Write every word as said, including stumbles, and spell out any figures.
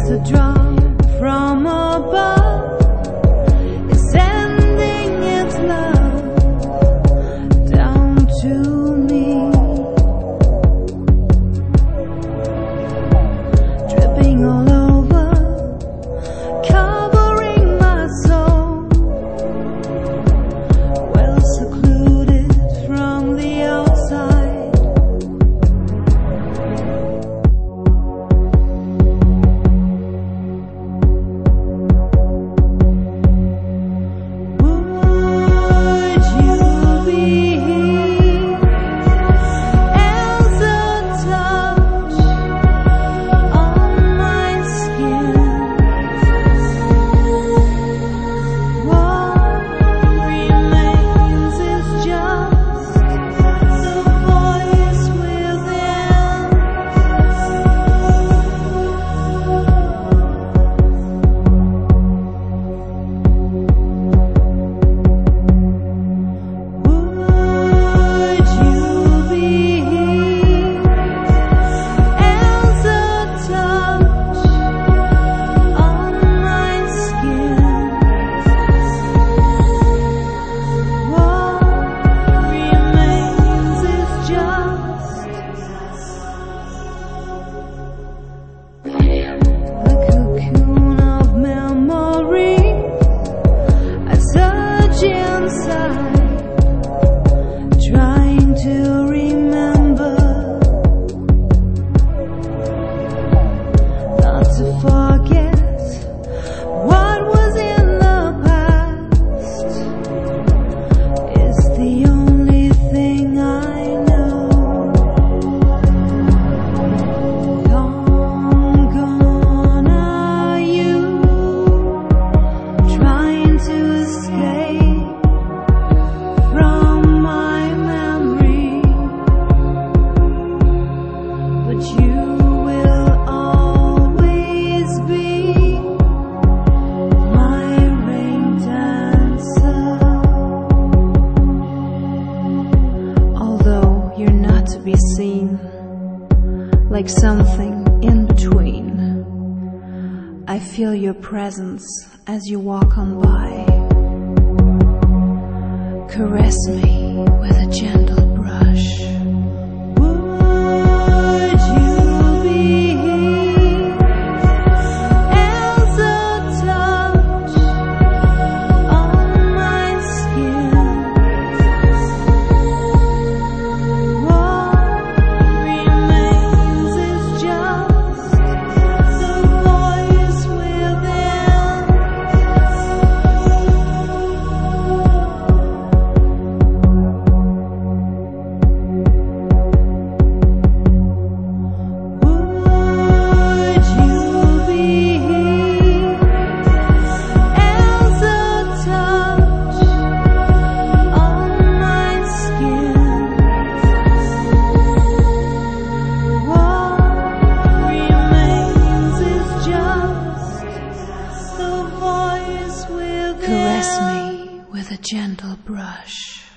a drop from above is sending its love down to me, dripping all over, covering my soul, well secluded from the outside. Trying to remember, not to forget what was in the past is the only thing I know. Long gone are you, trying to escape from my memory, but you will always be my rain dancer. Although you're not to be seen, like something in between, I feel your presence as you walk on by. Caress me with a gentle brush. Would you be as a touch on my skin? What remains is just the voice within. Caress me with a gentle brush.